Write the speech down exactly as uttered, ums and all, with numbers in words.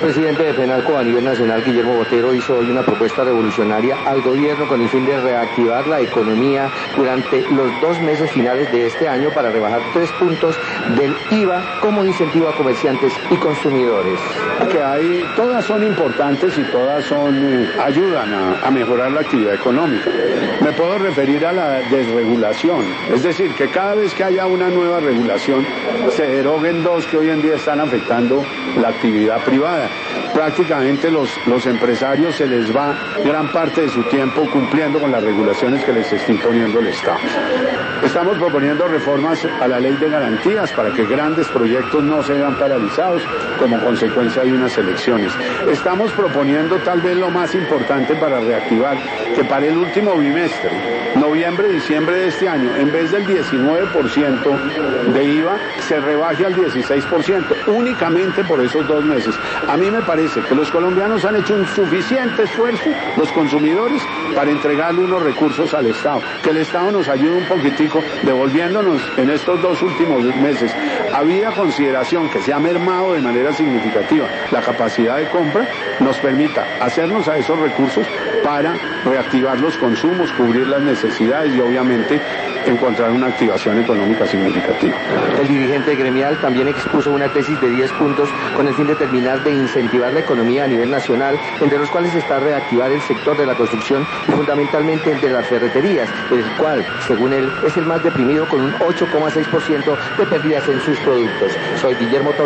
presidente de FENALCO a nivel nacional, Guillermo Botero, hizo hoy una propuesta revolucionaria al gobierno con el fin de reactivar la economía durante los dos meses finales de este año para rebajar tres puntos del I V A como incentivo a comerciantes y consumidores. Que hay, todas son importantes y todas son eh, ayudan a, a mejorar la actividad económica. Me puedo referir a la desregulación, es decir, que cada vez que haya una nueva regulación se deroguen dos que hoy en día están afectando la actividad privada. Prácticamente los, los empresarios se les va gran parte de su tiempo cumpliendo con las regulaciones que les está imponiendo el Estado. Estamos proponiendo reformas a la ley de garantías para que grandes proyectos no se vean paralizados como consecuencia de unas elecciones. Estamos proponiendo tal vez lo más importante para reactivar, que para el último bimestre, noviembre, diciembre de este año, en vez del diecinueve por ciento de I V A, se rebaje al dieciséis por ciento, únicamente por esos dos meses. A mí me parece que los colombianos han hecho un suficiente esfuerzo, los consumidores, para entregarle unos recursos al Estado. Que el Estado nos ayude un poquitico, devolviéndonos en estos dos últimos meses. Había consideración que se ha mermado de manera significativa la capacidad de compra, nos permita hacernos a esos recursos para reactivar los consumos, cubrir las necesidades y obviamente encontrar una activación económica significativa. El dirigente gremial también expuso una tesis de diez puntos con el fin de terminar de incentivar la economía a nivel nacional, entre los cuales está reactivar el sector de la construcción y fundamentalmente el de las ferreterías, el cual, según él, es el más deprimido con un ocho coma seis por ciento de pérdidas en sus productos. Soy Guillermo Torres.